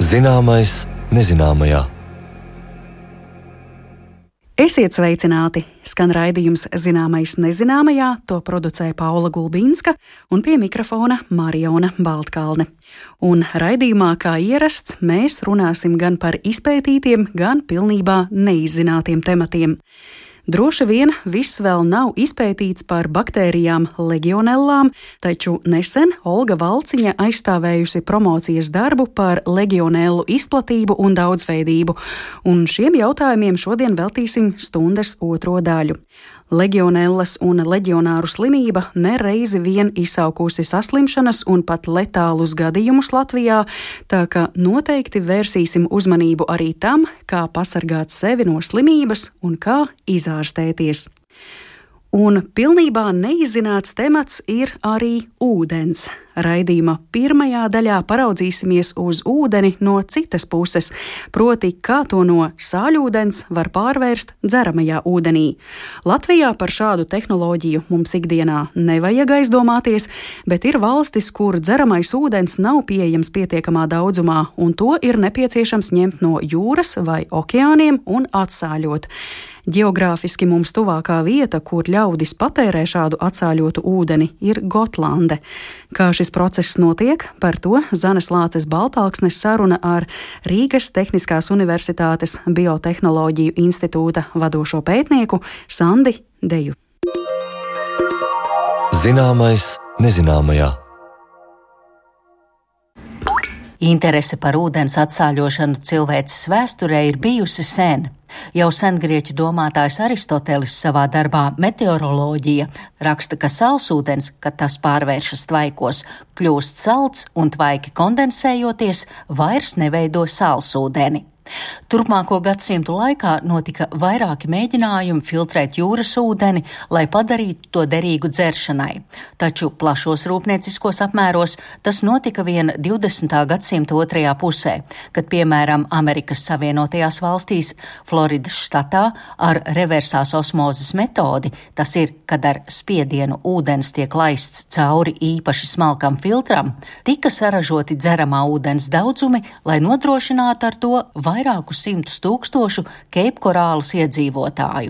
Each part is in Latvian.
Zināmais nezināmajā. Esiet sveicināti! Skan raidījums Zināmais nezināmajā, to producē Paula Gulbīnska un pie mikrofona Mariona Baltkalne. Un raidījumā, kā ierasts, mēs runāsim gan par izpētītiem, gan pilnībā neizzinātiem tematiem. Droši vien viss vēl nav izpētīts par baktērijām legionellām, taču nesen Olga Valciņa aizstāvējusi promocijas darbu par legionellu izplatību un daudzveidību, un šiem jautājumiem šodien veltīsim stundas otro daļu. Legionellas un leģionāru slimība nereizi vien izsaukusi saslimšanas un pat letālus gadījumus Latvijā, tā ka noteikti vērsīsim uzmanību arī tam, kā pasargāt sevi no slimības un kā izārstēties. Un pilnībā neizzināts temats ir arī ūdens. Raidījuma pirmajā daļā paraudzīsimies uz ūdeni no citas puses, proti, kā to no sāļūdens var pārvērst dzeramajā ūdenī. Latvijā par šādu tehnoloģiju mums ikdienā nevajag aizdomāties, bet ir valstis, kur dzeramais ūdens nav pieejams pietiekamā daudzumā, un to ir nepieciešams ņemt no jūras vai okeāniem un atsāļot. Geogrāfiski mums tuvākā vieta, kur ļaudis patērē šādu atsāļotu ūdeni, ir Gotlande. Kā šis process notiek, par to Zanes Lāces Baltalksnes saruna ar Rīgas Tehniskās Universitātes Biotehnoloģiju institūta vadošo pētnieku Sandi Deju. Zināmais nezināmajā. Interese par ūdens atsāļošanu cilvēces vēsturē ir bijusi sen. Jau sengrieķu domātājs Aristotelis savā darbā Meteoroloģija raksta, ka salsūdens, kad tas pārvēršas tvaikos, kļūst salds un tvaiki kondensējoties vairs neveido salsūdeni. Turpmāko gadsimtu laikā notika vairāki mēģinājumi filtrēt jūras ūdeni, lai padarītu to derīgu dzeršanai. Taču plašos rūpnieciskos apmēros tas notika vien 20. gadsimta otrajā pusē, kad, piemēram, Amerikas Savienotajās valstīs, Floridas štatā ar reversās osmozes metodi, tas ir, kad ar spiedienu ūdens tiek laists cauri īpaši smalkam filtram, tika saražoti dzeramā ūdens daudzumi, lai nodrošinātu ar to vairāku 100 000 Keipkorālas iedzīvotāju.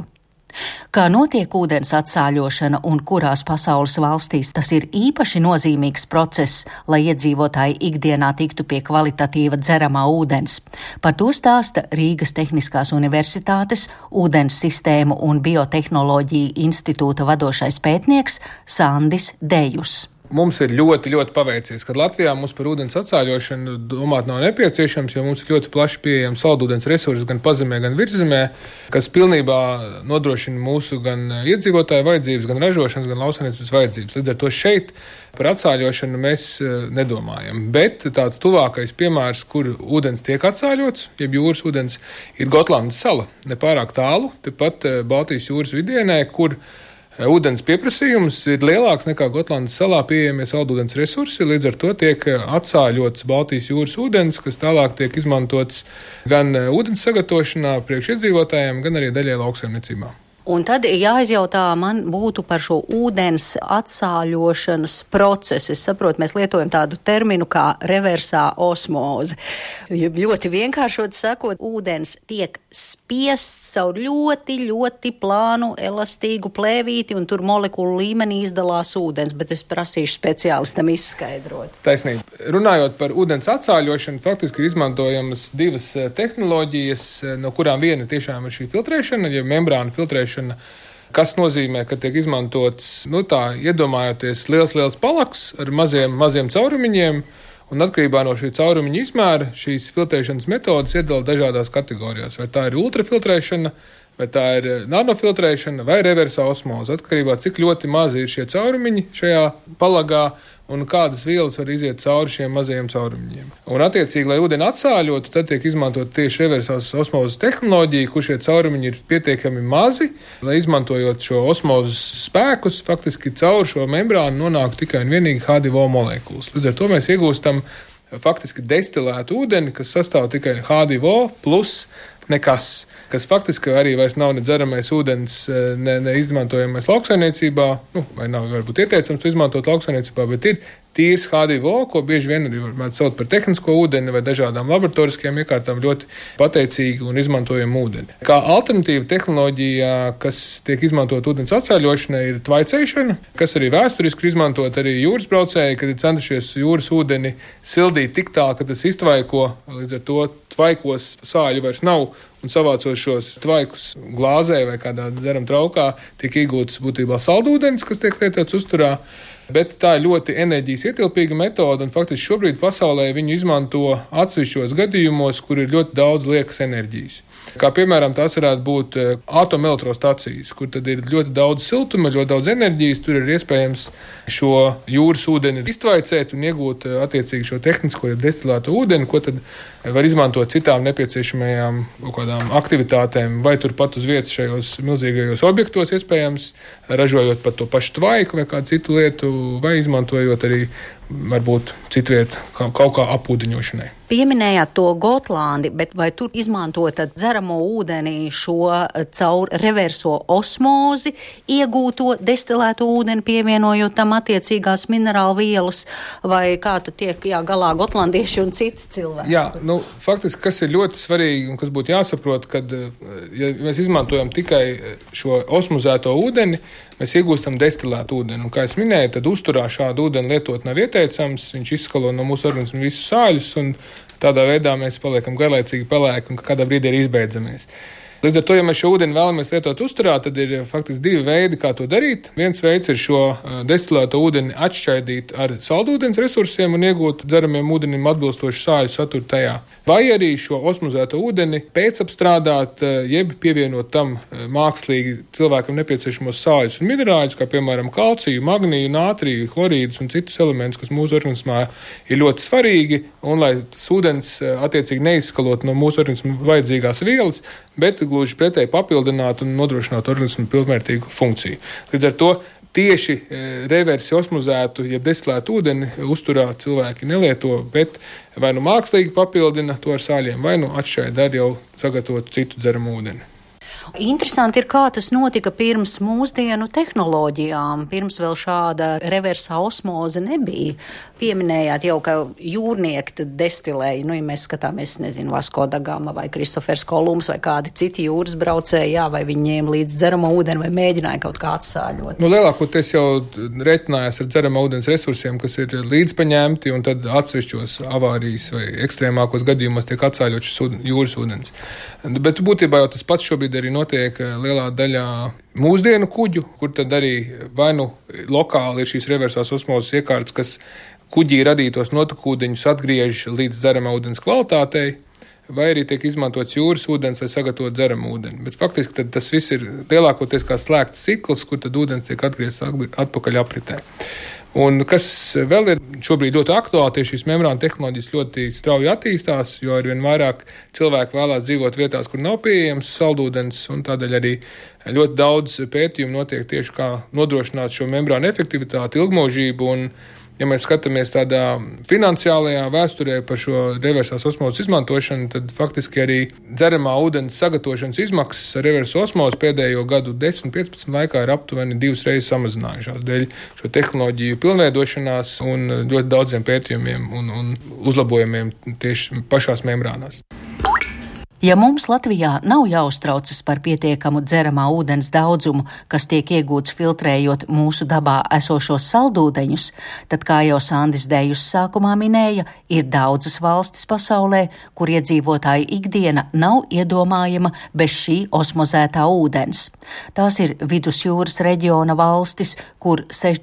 Kā notiek ūdens atsāļošana un kurās pasaules valstīs tas ir īpaši nozīmīgs process, lai iedzīvotāji ikdienā tiktu pie kvalitatīva dzeramā ūdens? Par to stāsta Rīgas Tehniskās Universitātes ūdens sistēmu un biotehnoloģiju institūta vadošais pētnieks Sandis Dejus. Mums ir ļoti paveicies, kad Latvijā mums par ūdens atsāļošanu domāt nav nepieciešams, jo mums ir ļoti plaši pieejams saldūdens resursi gan pazemē, gan virzemē, kas pilnībā nodrošina mūsu gan iedzīvotāju vajadzības, gan ražošanas, gan lauksaimniecības vajadzības. Līdz ar to šeit par atsāļošanu mēs nedomājam. Bet tāds tuvākais piemērs, kur ūdens tiek atsāļots, jeb jūras ūdens, ir Gotlandes sala. Nepārāk tālu, tepat Baltijas jūras vidienē, kur ūdens pieprasījums ir lielāks nekā Gotlandes salā pieejamie saldūdens resursi, līdz ar to tiek atsāļots Baltijas jūras ūdens, kas tālāk tiek izmantots gan ūdens sagatavošanā priekš iedzīvotājiem, gan arī daļai lauksaimniecībā. Un tad jāizjautā man būtu par šo ūdens atsāļošanas procesu. Es saprotu, mēs lietojam tādu terminu kā reversā osmoze. Ļoti vienkāršot sakot, ūdens tiek spiests caur ļoti plānu, elastīgu plēvīti, un tur molekulu līmenī izdalās ūdens, bet es prasīšu speciālistam izskaidrot. Taisnība. Runājot par ūdens atsāļošanu, faktiski ir izmantojamas divas tehnoloģijas, no kurām viena tiešām ir šī filtrēšana, ja membrāna filtrēšana, kas nozīmē, ka tiek izmantots, iedomājoties liels palaks ar maziem caurumiņiem, un atkarībā no šī caurumiņa izmēra šīs filtrēšanas metodas iedala dažādās kategorijās. Vai tā ir ultrafiltrēšana, vai tā ir nanofiltrēšana, vai reversā osmoze, atkarībā cik ļoti mazi ir šie caurumiņi šajā palagā, un kādas vielas var iziet cauri šiem mazajiem caurumiņiem. Un attiecīgi, lai ūdeni atsāļotu, tad tiek izmantot tieši reversās osmozes tehnoloģija, kur šie caurumiņi ir pietiekami mazi, lai izmantojot šo osmozes spēkus, faktiski caur šo membrānu nonāk tikai un vienīgi H2O molekulas. Līdz ar to mēs iegūstam faktiski destilētu ūdeni, kas sastāv tikai H2O plus nekas, kas faktiski arī vairs nav ne dzeramais ūdens, ne izmantojamais lauksaimniecībā, vai nav varbūt ieteicams to izmantot lauksaimniecībā, bet ir tīrs H2O, ko bieži vien arī var saukt par tehnisko ūdeni vai dažādām laboratoriskajām iekārtām, ļoti pateicīgi un izmantojami ūdeni. Kā alternatīva tehnoloģija, kas tiek izmantot ūdens atsāļošanai, ir tvaicēšana, kas arī vēsturiski izmantot arī jūras braucēji, kad ir centušies jūras ūdeni sildīt tik tā, ka tas iztvaiko, līdz ar to tvaikos sāļu vairs nav, un savācot šos tvaikus glāzē vai kādā dzeram traukā, tiek iegūts būtībā saldūdens, kas tiek lietots uzturā. Bet tā ir ļoti enerģijas ietilpīga metode, un faktiski šobrīd pasaulē viņu izmanto atsevišķos gadījumos, kur ir ļoti daudz liekas enerģijas. Kā piemēram, tās varētu būt atomelektrostacijas, kur tad ir ļoti daudz siltuma, ļoti daudz enerģijas, tur ir iespējams šo jūras ūdeni iztvaicēt un iegūt attiecīgi šo tehnisko destilēto ūdeni, ko tad var izmantot citām nepieciešamajām kaut kādām aktivitātēm, vai turpat uz vietas šajos milzīgajos objektos iespējams, ražojot pat to pašu tvaiku vai kādu citu lietu, vai izmantojot arī varbūt citviet kaut kā apūdeņošanai. Pieminējāt to Gotlandi, bet vai tur izmantot dzeramo ūdeni šo caur reverso osmozi iegūto destilēto ūdeni, pievienojot tam attiecīgās minerālu vielas, vai kā tu tiek galā gotlandieši un citi cilvēki? Jā, faktiski, kas ir ļoti svarīgi un kas būtu jāsaprot, kad ja mēs izmantojam tikai šo osmozēto ūdeni, mēs iegūstam destilētu ūdeni. Un, kā es minēju, tad uzturā šādu ūdeni lietot nav ieteicams, viņš izskalo no mūsu organismu visus sāļus, un tādā veidā mēs paliekam garlaicīgi pelēki un kādā brīdī arī izbeidzamies. Līdz ar to, ja mēs šo ūdeni vēlamies lietot uzturā, tad ir faktiski divi veidi, kā to darīt. Viens veids ir šo destilēto ūdeni atšķaidīt ar saldūdens resursiem un iegūt dzeramiem ūdenim atbilstošu sāļu saturu tajā. Vai arī šo osmozēto ūdeni pēcapstrādāt, jeb pievienot tam mākslīgi cilvēkam nepieciešamos sāļus un minerāļus, kā piemēram kalciju, magniju, nātriju, chlorīdus un citus elementus, kas mūsu organismā ir ļoti svarīgi, un lai tas ūdens attiecīgi neizskalot no mūsu organismu vajadzīgās vielas, bet gluži pretēji papildināt un nodrošināt organismu pilnvērtīgu funkciju. Līdz ar to tieši reversi osmozētu, jeb destilētu ūdeni uzturā cilvēki nelieto, bet vai nu mākslīgi papildina to ar sāļiem, vai nu atšķaida ar jau sagatavotu citu dzeramu ūdeni. Interesanti ir, kā tas notika pirms mūsdienu tehnoloģijām. Pirms vēl šāda reversā osmoze nebija. Pieminējāt jau, ka jūrnieki destilēja, ja mēs skatāmies, Vasko da Gama vai Kristofers Kolumbs vai kādi citi jūras braucēji, vai viņi ņēma līdz dzeramo ūdeni vai mēģināja kaut kā atsāļot. Lielākoties jau reiķinājās ar dzeramo ūdens resursiem, kas ir līdzpaņemti, un tad atsevišķos avārijas vai ekstrēmākos gadījumos tiek atsāļot šis jūras ūdens. Bet būtībā jau tas pats šobrīd arī notiek lielā daļā mūsdienu kuģu, kur tad arī vai nu lokāli ir šīs reversās osmozes iekārtas, kas kuģī radītos notekūdeņus atgriež līdz dzeramā ūdens kvalitātei, vai arī tiek izmantots jūras ūdens, lai sagatavotu dzeramu ūdeni. Bet faktiski tad tas viss ir lielākoties kā slēgts cikls, kur tad ūdens tiek atgriezts atpakaļ apritē. Un kas vēl ir šobrīd ļoti aktuāli, tieši šīs membrāna tehnoloģijas ļoti strauji attīstās, jo arvien vairāk cilvēki vēlās dzīvot vietās, kur nav pieejams saldūdens, un tādēļ arī ļoti daudz pētījumu notiek tieši kā nodrošināt šo membrānu efektivitāti, ilgmūžību. Un ja mēs skatāmies tādā finansiālajā vēsturē par šo reversās osmozes izmantošanu, tad faktiski arī dzeramā ūdens sagatavošanas izmaksas ar reversu osmozi pēdējo gadu 10-15 laikā ir aptuveni 2 reizes samazinājušās dēļ šo tehnoloģiju pilnveidošanās un ļoti daudziem pētījumiem un uzlabojumiem tieši pašās membrānās. Ja mums Latvijā nav jāuztraucas par pietiekamu dzeramā ūdens daudzumu, kas tiek iegūts filtrējot mūsu dabā esošos saldūdeņus, tad, kā jau Sandis Dejus sākumā minēja, ir daudzas valstis pasaulē, kur iedzīvotāju ikdiena nav iedomājama bez šī osmozētā ūdens. Tās ir vidusjūras reģiona valstis, kur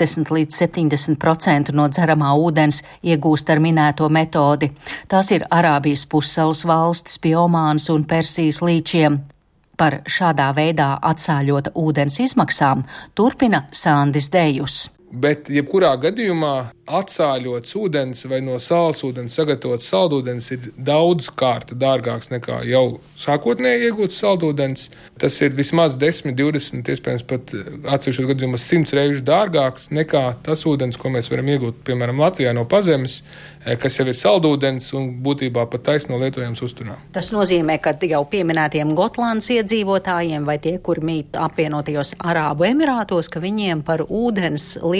60-70% no dzeramā ūdens iegūst ar minēto metodi. Tās ir Arābijas pussalas valstis pie Omānas un Persijas līčiem. Par šādā veidā atsāļota ūdens izmaksām turpina Sandis Dejus. Bet jebkurā gadījumā atsāļots ūdens vai no sāls ūdens sagatavots saldūdens ir daudz kārtu dārgāks nekā jau sākotnēji iegūts saldūdens. Tas ir vismaz 10, 20, iespējams pat atsevišķos gadījumos 100 reižu dārgāks nekā tas ūdens, ko mēs varam iegūt, piemēram, Latvijā no pazemes, kas jau ir saldūdens un būtībā pat taisno lietojams uzturā. Tas nozīmē, ka jau pieminētiem Gotlandes iedzīvotājiem vai tie, kur mīt apvienotajos Arābu Emirātos, ka viņiem par ūdens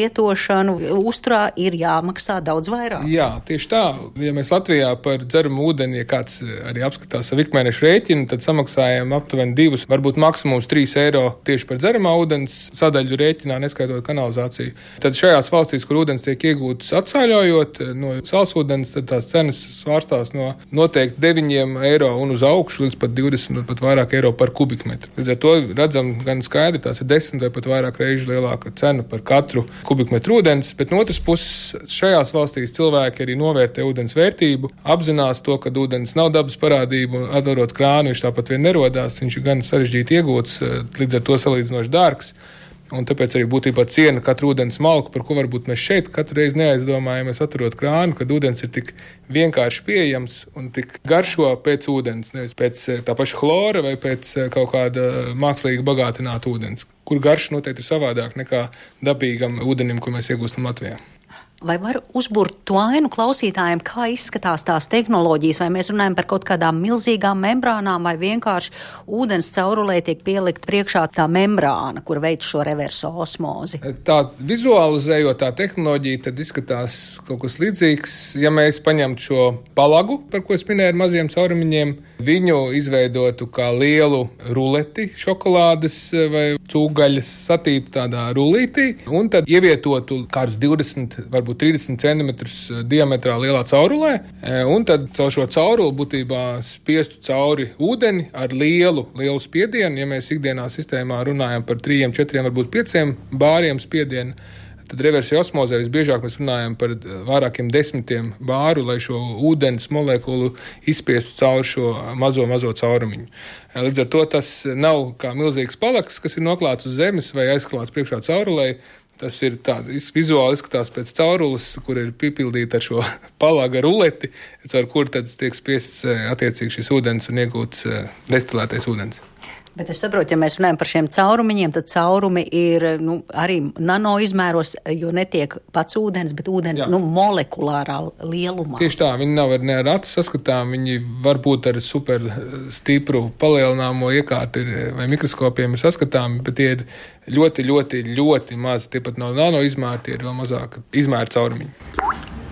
lietošanu uzturā ir jāmaksā daudz vairāk. Jā, tieši tā. Ja mēs Latvijā par dzeramu ūdeni, ja kāds arī apskatās savu ikmēnešu rēķinu, tad samaksājam aptuveni 2, varbūt maksimums 3 eiro tieši par dzeramā ūdens sadaļu rēķinā, neskaitot kanalizāciju. Tad šajās valstīs, kur ūdens tiek iegūts atsāļojot no salsūdens, tad tās cenas svārstās no noteikti 9 eiro un uz augšu līdz pat 20 un pat vairāk eiro par kubikmetru. Līdz ar to redzam gan skaidri, tās ir 10 vai pat vairāk reižu lielāka cena par katru kubikmetru ūdens, bet no otras puses šajās valstīs cilvēki arī novērtē ūdens vērtību, apzinās to, ka ūdens nav dabas parādība un atverot krānu, viņš tāpat vien nerodās, viņš ir gan sarežģīti iegūts, līdz ar to salīdzinoši dārgs. Un tāpēc arī būtībā ciena katru ūdens malku, par ko varbūt mēs šeit katru reizi neaizdomājamies atverot krānu, kad ūdens ir tik vienkārši pieejams un tik garšo pēc ūdens, nevis pēc tā paša chlora vai pēc kaut kāda mākslīgi bagātināta ūdens, kur garša noteikti ir savādāk nekā dabīgam ūdenim, ko mēs iegūstam Latvijā. Vai var uzburt to ainu klausītājiem, kā izskatās tās tehnoloģijas, vai mēs runājam par kaut kādām milzīgām membrānām, vai vienkārši ūdens caurulē tiek pielikt priekšā tā membrāna, kur veic šo reverso osmozi? Tā vizualizējot tā tehnoloģija, tad izskatās kaut kas līdzīgs. Ja mēs paņemtu šo palagu, par ko es minēju ar maziem caurumiņiem, viņu izveidotu kā lielu ruleti šokolādes vai cūgaļas satītu tādā rulītī, un tad ievietotu kādus 20, varbūt 30 centimetrus diametrā lielā caurulē, un tad caur šo cauruli būtībā spiestu cauri ūdeni ar lielu spiedienu. Ja mēs ikdienā sistēmā runājam par 3, 4, varbūt 5 bāriem spiedienu, tad reversija osmozē visbiežāk mēs runājam par vairākiem 10 bāru, lai šo ūdens molekulu izspiestu cauri šo mazo caurumiņu. Līdz ar to tas nav kā milzīgs palaks, kas ir noklāts uz zemes vai aizklāts priekšā caurulē. Tas ir tāds vizuāli izskatās pēc caurules, kur ir piepildīta ar šo palaga ruleti, caur kur tad tiek spiests attiecīgi šis ūdens un iegūts destilētais ūdens. Bet es saprotu, ja mēs runājam par šiem caurumiņiem, tad caurumi ir arī nano izmēros, jo netiek pats ūdens, bet ūdens molekulārā lielumā. Tieši tā, viņi nav ne ar acu saskatām, viņi var būt ar super stipru palielināmo iekārtu vai mikroskopiem ir saskatāmi, bet tie ir ļoti mazi, tie pat nav nano izmēri, tie ir vēl mazāk izmēri caurumiņi.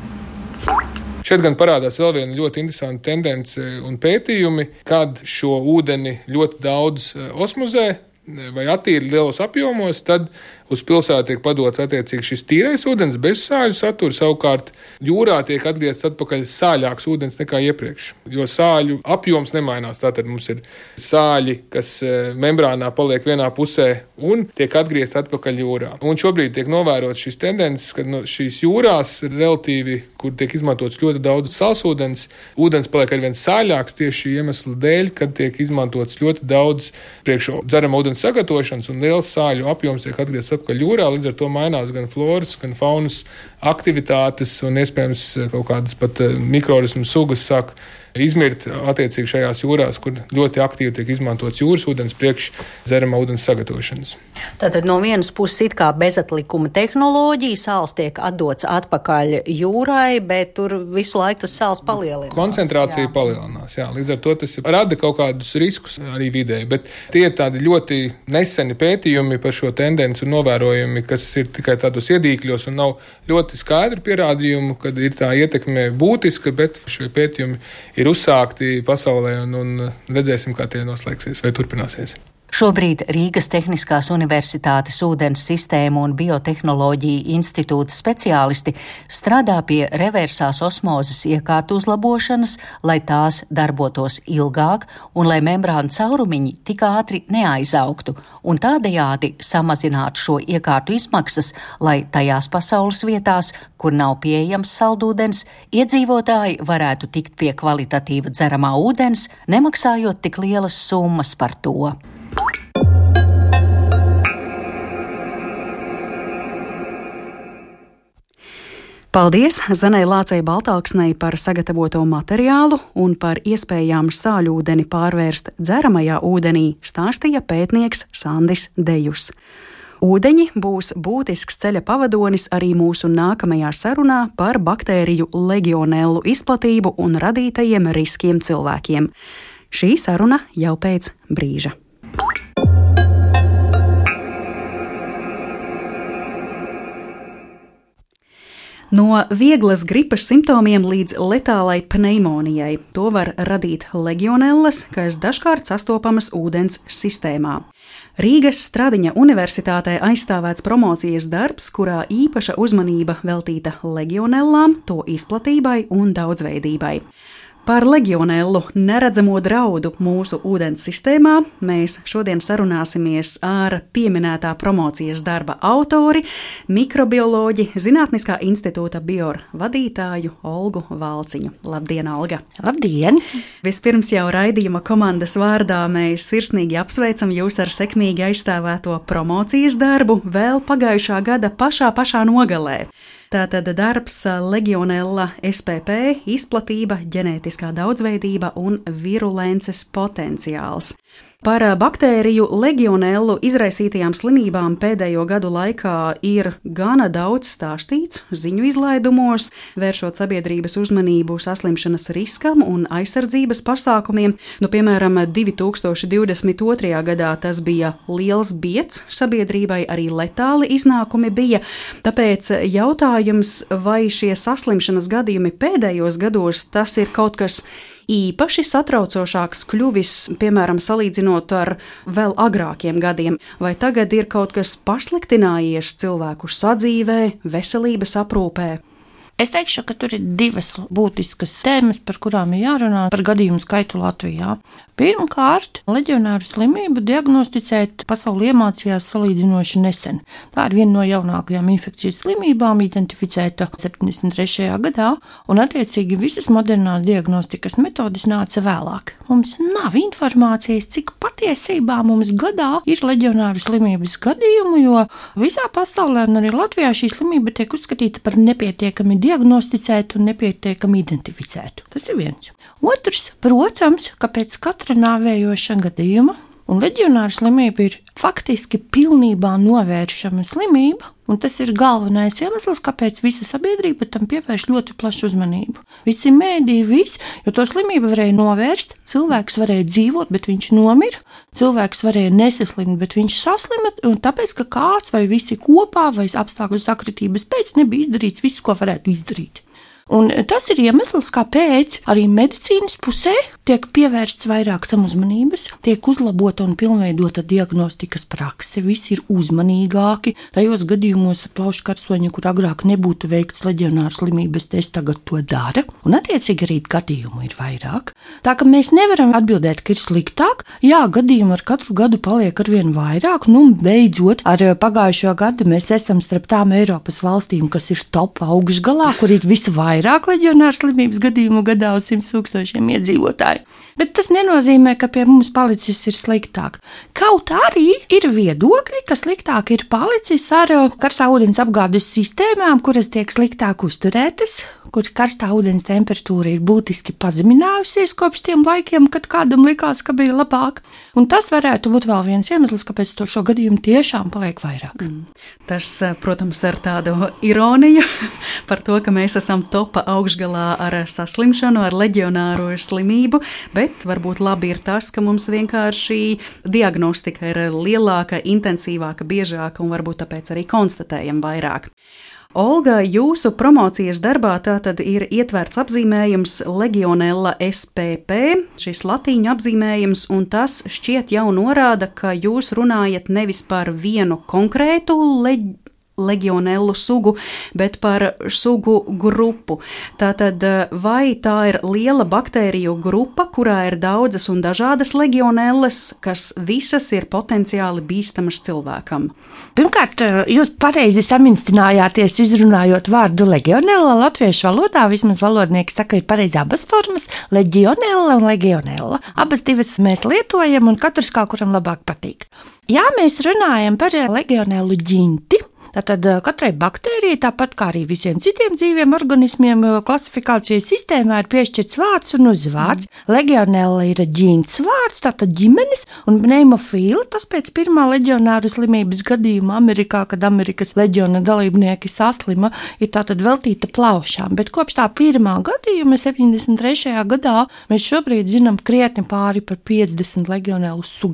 Šeit gan parādās vēl viena ļoti interesanta tendence un pētījumi, kad šo ūdeni ļoti daudz osmozē vai attīra lielos apjomos, tad uz pilsētu tiek padots attiecīgi šis tīrais ūdens bez sāļu satura, savukārt jūrā tiek atgriezts atpakaļ sāļāks ūdens nekā iepriekš, jo sāļu apjoms nemainās. Tātad mums ir sāļi, kas membrānā paliek vienā pusē un tiek atgriezt atpakaļ jūrā. Un šobrīd tiek novērots šis tendences, ka no šīs jūrās relatīvi, kur tiek izmantots ļoti daudz salsūdens, ūdens paliek arvien sāļāks tieši šī iemesla dēļ, kad tiek izmantots ļoti daudz priekš dzerama ūdens sagatavošanas un liels sāļu apjoms tiek atgriezts atpakaļ jūrā, līdz ar to mainās gan floras, gan faunas aktivitātes un iespējams kaut kādas pat mikroorganismu sugas sāk izmirt attiecīgi šajās jūrās, kur ļoti aktīvi tiek izmantots jūras ūdens priekš dzeramā ūdens sagatavošanas. Tātad no vienas puses it kā bezatlikuma tehnoloģija, sāls tiek atdots atpakaļ jūrai, bet tur visu laiku tas sāls palielinās. Koncentrācija palielinās, jā. Līdz ar to tas rada kaut kādus riskus arī vidēji, bet tie ir tādi ļoti neseni pētījumi par šo tendenci un novērojumi, kas ir tikai tādos iedīkļos un nav ļoti skaidri pierādījumi, kad ir tā ietekme būtiska, bet šie pētījumi ir uzsākti pasaulē un redzēsim, kā tie noslēgsies vai turpināsies. Šobrīd Rīgas Tehniskās Universitātes ūdens sistēmu un biotehnoloģiju institūta speciālisti strādā pie reversās osmozes iekārtu uzlabošanas, lai tās darbotos ilgāk un lai membrānu caurumiņi tik ātri neaizaugtu un tādējādi samazinātu šo iekārtu izmaksas, lai tajās pasaules vietās, kur nav pieejams saldūdens, iedzīvotāji varētu tikt pie kvalitatīva dzeramā ūdens, nemaksājot tik lielas summas par to. Paldies Zanei Lācei Baltāksnei par sagatavoto materiālu un par iespējām sāļūdeni pārvērst dzeramajā ūdenī stāstīja pētnieks Sandis Dejus. Ūdeņi būs būtisks ceļa pavadonis arī mūsu nākamajā sarunā par baktēriju legionellu izplatību un radītajiem riskiem cilvēkiem. Šī saruna jau pēc brīža. No vieglas gripas simptomiem līdz letālai pneimonijai to var radīt legionellas, kas dažkārt sastopamas ūdens sistēmā. Rīgas Stradiņa universitātē aizstāvēts promocijas darbs, kurā īpaša uzmanība veltīta legionellām, to izplatībai un daudzveidībai. Par legionellu neredzamo draudu mūsu ūdens sistēmā mēs šodien sarunāsimies ar pieminētā promocijas darba autori, mikrobioloģi, Zinātniskā institūta Bior vadītāju Olgu Valciņu. Labdien, Olga! Labdien! Vispirms jau raidījuma komandas vārdā mēs sirsnīgi apsveicam jūs ar sekmīgi aizstāvēto promocijas darbu vēl pagājušā gada pašā nogalē. Tātad darbs Legionella SPP, izplatība, ģenētiskā daudzveidība un virulences potenciāls. Par baktēriju legionellu izraisītajām slimībām pēdējo gadu laikā ir gana daudz stāstīts ziņu izlaidumos, vēršot sabiedrības uzmanību saslimšanas riskam un aizsardzības pasākumiem. Piemēram, 2022. gadā tas bija liels bieds sabiedrībai, arī letāli iznākumi bija. Tāpēc jautājums, vai šie saslimšanas gadījumi pēdējos gados tas ir kaut kas īpaši satraucošāks kļuvis, piemēram, salīdzinot ar vēl agrākiem gadiem, vai tagad ir kaut kas pasliktinājies cilvēku sadzīvē, veselības aprūpē? Es teikšu, ka tur ir divas būtiskas tēmas, par kurām ir jārunā par gadījumu skaitu Latvijā. Pirmkārt, leģionāru slimību diagnosticēt pasaulē iemācījās salīdzinoši nesen. Tā ir viena no jaunākajām infekcijas slimībām, identificēta 73. gadā, un attiecīgi visas modernās diagnostikas metodes nāca vēlāk. Mums nav informācijas, cik patiesībā mums gadā ir leģionāru slimības gadījumu, jo visā pasaulē un arī Latvijā šī slimība tiek uzskatīta par nepietiekami diagnosticētu un nepietiekami identificētu. Tas ir viens. Otrs, protams, ka pēc katra nāvējoša gadījuma, un leģionāra slimība ir faktiski pilnībā novēršama slimība, un tas ir galvenais iemesls, kāpēc visa sabiedrība tam pievērš ļoti plašu uzmanību. Visi mēdīji, jo to slimību varēja novērst, cilvēks varēja dzīvot, bet viņš nomira, cilvēks varēja nesaslimt, bet viņš saslima, un tāpēc, ka kāds vai visi kopā vai apstākļu sakritības pēc nebija izdarīts viss, ko varētu izdarīt. Un tas ir iemesls, kāpēc arī medicīnas pusē tiek pievērsts vairāk tam uzmanības, tiek uzlabota un pilnveidota diagnostikas prakse, visi ir uzmanīgāki. Tajos gadījumos ar plaušu karsoņu, kur agrāk nebūtu veikts leģionāru slimības tests, tagad to dara, un attiecīgi arī gadījumu ir vairāk. Tā ka mēs nevaram atbildēt, ka ir sliktāk, jā, gadījumu ar katru gadu paliek arvien vairāk, un beidzot ar pagājušo gadu mēs esam starp tām Eiropas valstīm, kas ir top augšgalā, kur ir visvairāk leģionāru slimības gadījumu gadā uz 100 000 iedzīvotāju. Bet tas nenozīmē, ka pie mums palicis ir sliktāk. Kaut arī ir viedokļi, ka sliktāk ir palicis ar karstā ūdens apgādes sistēmām, kuras tiek sliktāk uzturētas, kur karstā ūdens temperatūra ir būtiski pazeminājusies kopš tiem laikiem, kad kādam likās, ka bija labāk. Un tas varētu būt vēl viens iemesls, kāpēc šo gadījumu tiešām paliek vairāk. Tas, protams, ar tādu ironiju par to, ka mēs esam topa augšgalā ar saslimšanu, ar leģionāro slimību, bet varbūt labi ir tas, ka mums vienkārši diagnostika ir lielāka, intensīvāka, biežāka un varbūt tāpēc arī konstatējam vairāk. Olga, jūsu promocijas darbā tātad ir ietverts apzīmējums Legionella SPP, šis latīņu apzīmējums, un tas šķiet jau norāda, ka jūs runājat nevis par vienu konkrētu legionellu sugu, bet par sugu grupu. Tātad, vai tā ir liela baktēriju grupa, kurā ir daudzas un dažādas legionellas, kas visas ir potenciāli bīstamas cilvēkam? Pirmkārt, jūs pareizi saminstinājāties izrunājot vārdu legionella. Latviešu valodā vismaz valodnieki saka, ir pareizi abas formas - legionella un legionella. Abas divas mēs lietojam un katrs kā kuram labāk patīk. Ja mēs runājam par legionellu ģinti, tātad katrai baktērijai, tāpat kā arī visiem citiem dzīviem organismiem, klasifikācijas sistēmā ir piešķirts vārds un uzvārds. Legionella ir ģints vārds, tātad ģimenes, un pneimofīla, tas pēc pirmā leģionāru slimības gadījuma Amerikā, kad Amerikas leģiona dalībnieki saslima, ir tātad veltīta plaušām. Bet kopš tā pirmā gadījuma, 73. gadā, mēs šobrīd zinām krietni pāri par 50 legionellu sugām.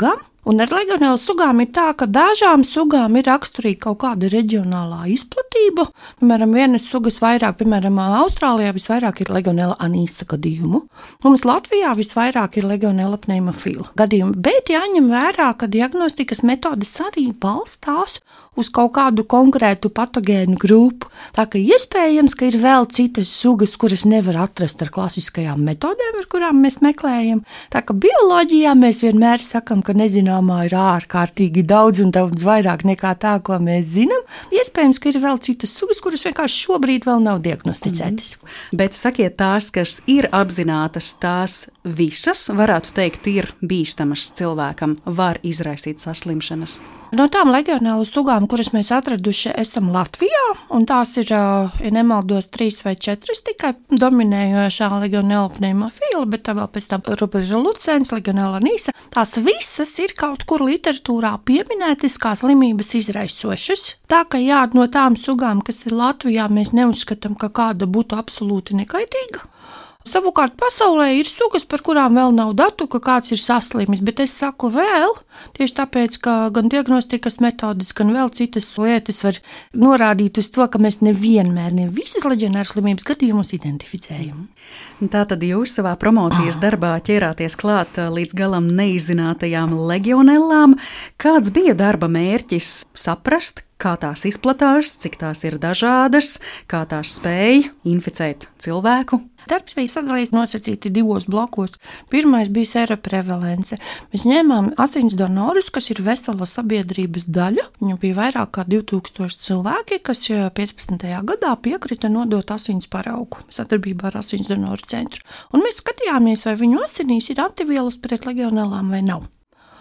Un ar legionēlas sugām ir tā, ka dažām sugām ir raksturīga kaut kāda reģionālā izplatība. Piemēram, vienas sugas vairāk, piemēram, Austrālijā visvairāk ir legionēla anīsa gadījumu. Mums Latvijā visvairāk ir legionēla pneimofila gadījumu. Bet jāņem vērā, ka diagnostikas metodes arī balstās uz kaut kādu konkrētu patogēnu grupu. Tā ka iespējams, ka ir vēl citas sugas, kuras nevar atrast ar klasiskajām metodēm, ar kurām mēs meklējam. Tā ka bioloģijā mēs vienmēr sakam, ka nezināmā ir ārkārtīgi daudz un daudz vairāk nekā tā, ko mēs zinām. Iespējams, ka ir vēl citas sugas, kuras vienkārši šobrīd vēl nav diagnosticētas. Bet sakiet, tās, kas ir apzinātas, tās visas, varētu teikt, ir bīstamas cilvēkam, var izraisīt saslimšanas. No tām legionēlu sugām, kuras mēs atraduši esam Latvijā, un tās ir, ja nemaldos, 3 vai 4 tikai dominējošā legionēla pneimofila, bet tā vēl pēc tam rubira lucens, legionēla anīsa, tās visas ir kaut kur literatūrā pieminētas kā slimības izraisošas. Tā ka jā, no tām sugām, kas ir Latvijā, mēs neuzskatām, ka kāda būtu absolūti nekaitīga. Savukārt pasaulē ir sugas, par kurām vēl nav datu, ka kāds ir saslimis, bet es saku vēl, tieši tāpēc, ka gan diagnostikas metodes, gan vēl citas lietas var norādīt uz to, ka mēs nevienmēr ne visas leģionāras slimības gadījumus identificējam. Tātad jūs savā promocijas darbā ķērāties klāt līdz galam neizzinātajām legionellām. Kāds bija darba mērķis saprast, kā tās izplatās, cik tās ir dažādas, kā tās spēj inficēt cilvēku? Darbs bija sadalīts nosacīti 2 blokos. Pirmais bija seroprevalence. Mēs ņēmām asins donorus, kas ir vesela sabiedrības daļa. Viņu bija vairāk kā 2000 cilvēki, kas 15. gadā piekrita nodot asins paraugu sadarbībā ar asins donoru centru. Un mēs skatījāmies, vai viņu asinīs ir antivielas pret legionellām vai nav.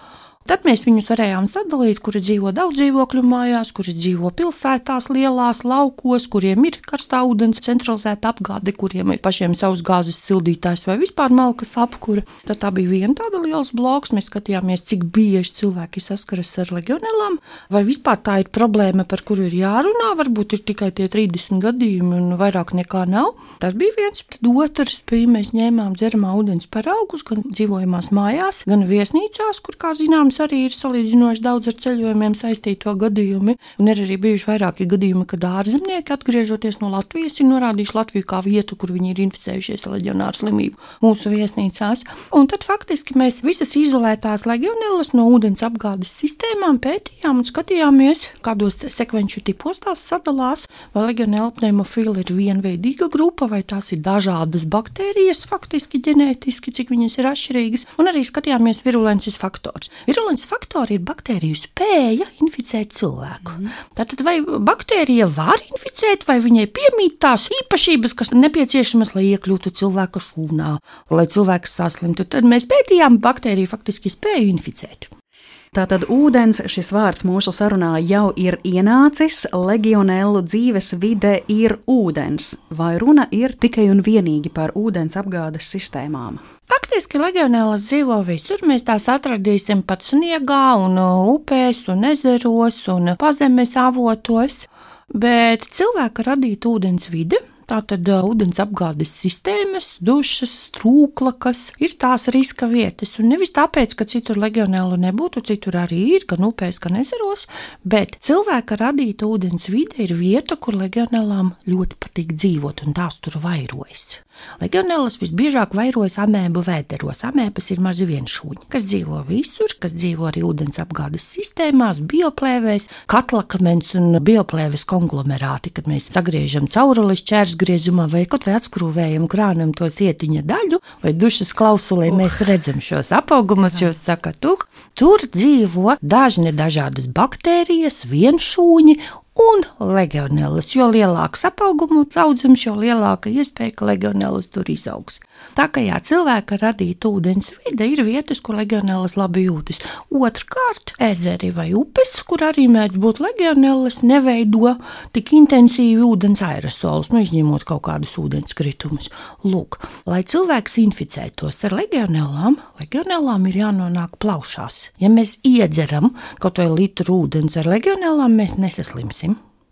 Tad mēs viņus varējām sadalīt, kuri dzīvo daudz dzīvokļu mājās, kuri dzīvo pilsētās, lielās laukos, kuriem ir karstā ūdens centralizēta apgāde, kuriem ir pašiem savs gāzes sildītājs vai vispār malkas apkura. Tad tā bija viena tāda liels bloks. Mēs skatījāmies, cik bieži cilvēki saskaras ar legionellām, vai vispār tā ir problēma, par kuru ir jārunā, varbūt ir tikai tie 30 gadījumi un vairāk nekā nav. Tas bija viens. Tad otrs bija, mēs ņēmām dzeramā ūdens paraugus gan dzīvojamās mājās, gan viesnīcās, kur, kā zināms, arī ir salīdzinoši daudz ar ceļojumiem saistīto gadījumi, un ir arī bijuši vairāki gadījumi, kad ārzemnieki, atgriežoties no Latvijas, ir norādījuši Latviju kā vietu, kur viņi ir inficējušies ar leģionāru slimību mūsu viesnīcās. Un tad faktiski mēs visas izolētās legionellas no ūdens apgādes sistēmām pētījām un skatījāmies, kādos sekvenču tipos tās sadalās, vai legionella pneimofila ir vienveidīga grupa, vai tās ir dažādas baktērijas, faktiski ģenētiski, cik viņas ir atšķirīgas, un arī skatījāmies virulences faktors. Virulences faktori ir baktēriju spēja inficēt cilvēku. Tātad vai baktērija var inficēt, vai viņai piemīt tās īpašības, kas nepieciešamas, lai iekļūtu cilvēka šūnā, lai cilvēks saslimtu. Tad mēs pētījām baktēriju faktiski spēju inficēt. Tātad ūdens, šis vārds mūsu sarunā jau ir ienācis, legionellu dzīves vide ir ūdens, vai runa ir tikai un vienīgi par ūdens apgādes sistēmām? Faktiski legionellas dzīvo visur. Mēs tās atradīsim pat sniegā un upēs un ezeros un pazemes avotos, bet cilvēka radīta ūdens vide, tātad ūdens apgādes sistēmas, dušas, trūklakas ir tās riska vietas. Un nevis tāpēc, ka citur legionellu nebūtu, citur arī ir, gan upēs, gan ezeros, bet cilvēka radīta ūdens vide ir vieta, kur legionellām ļoti patīk dzīvot, un tās tur vairojas. Legionellas visbiežāk vairojas amēbu vēderos. Amēbas ir mazi vienšūņi, kas dzīvo visur, kas dzīvo arī ūdens apgādes sistēmās, bioplēvēs, katlakmens un bioplēves konglomerāti, kad mēs sagriežam caurules ķērsgriezumā vai kaut vai atskrūvējam krānam to sietiņa daļu vai dušas klausulē, mēs redzam šos apaugumus, jūs sakat, tur dzīvo dažādas baktērijas, vienšūņi un legionellas. Jo lielāks apaugumu daudzums, jo lielāka iespēja, ka legionellas tur izaugs. Tā kā jā, cilvēka radīta ūdens vide ir vietas, kur legionellas labi jūtas. Otrkārt, ezeri vai upes, kur arī mēdz būt legionellas, neveido tik intensīvi ūdens aerosolus, izņemot kaut kādus ūdens kritumus. Lūk, lai cilvēks inficētos ar legionellām ir jānonāk plaušās. Ja mēs iedzeram kaut vai litru ūdens ar legionellām, mēs nesaslimsim.